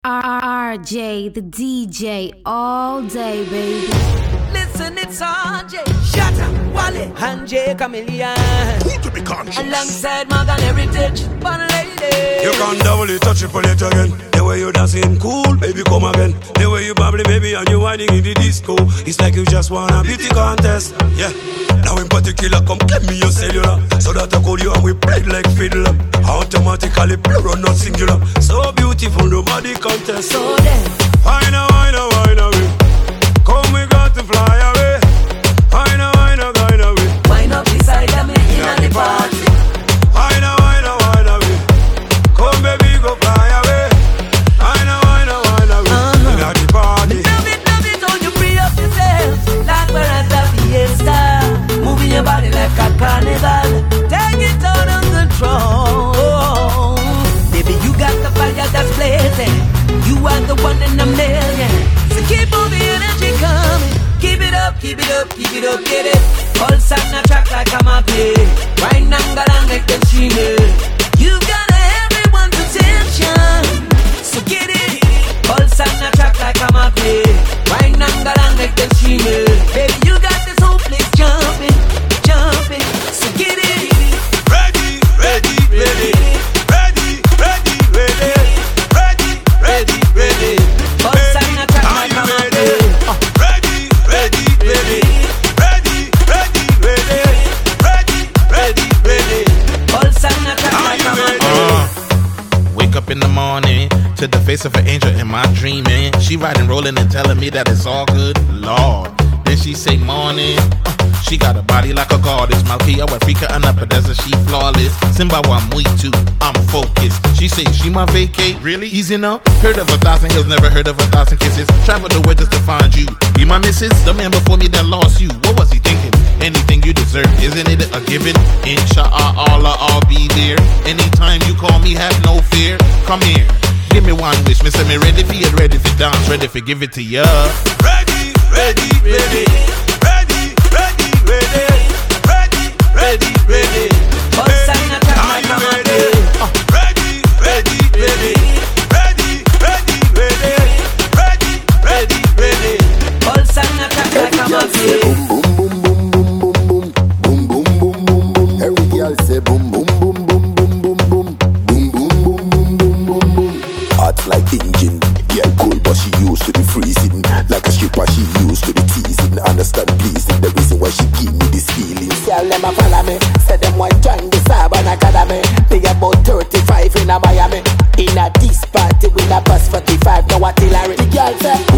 RJ, the DJ, all day, baby. Listen, it's RJ, Shatta, Wale, and J Chameleon. Who to be conscious? Alongside Morgan Heritage, Fun Lady. You can double it, touch it, pull it again. The way you dancing, cool, baby, come again. The way you bubbly, baby, and you whining in the disco. It's like you just won a beauty contest. Yeah. Now in particular, come get me your cellular, so that I call you and we play like fiddle. Automatically plural, not singular. So beautiful, nobody contest. So then, wine away. Come, we got to fly away. Wine away. Wine up beside me in the party. Wine away. Come, baby, go fly away. Wine away. In the party. Love it, how you free up yourself. Like we're at the fiesta. Moving your body like a carnival. Take it out of control. Baby, you got the fire that's blazing. You are the one in a million. So keep all the energy coming. Keep it up, get it. Pulse on the track like I'm a play. Right now, I'm like the streamer. You got everyone's attention. So get it. Pulse on the track like I'm a play. Right now, I'm like the streamer. Baby, you got this whole place jumping. So get it. Ready. Pulse on the track like I'm a play. Wake up in the morning to the face of an angel in my dreaming. She riding, rolling, and telling me that it's all good, Lord. Then she say morning. She got a body like a goddess. Malkia, Africa, and upper desert, she flawless. Simba wa muito, I'm focused. She say she my vacate, really? Easy now. Heard of 1,000 hills, never heard of 1,000 kisses. Travel the world just to find you. Be my missus, the man before me that lost you. What was he thinking? Anything you deserve, isn't it a given? Inshallah, I'll be there. Anytime you call me, have no fear. Come here, give me one wish. Me say me ready for it, ready for dance, ready for give it to ya. Ready. Pulse on the track like I'm a play. Pulse on the track like I'm a play. Boom boom boom boom boom boom boom boom boom. Every girl say boom boom boom boom boom boom boom boom boom boom boom boom boom boom. Hot like engine, girl cool but she used to the freezing. Like a stripper she used to the teasing. Understand pleasing the reason why she give me this feeling. Girl them a follow me, say them want join the Urban Academy. They about 35 in a Miami. In a this party with a bus 45, no artillery. The girl say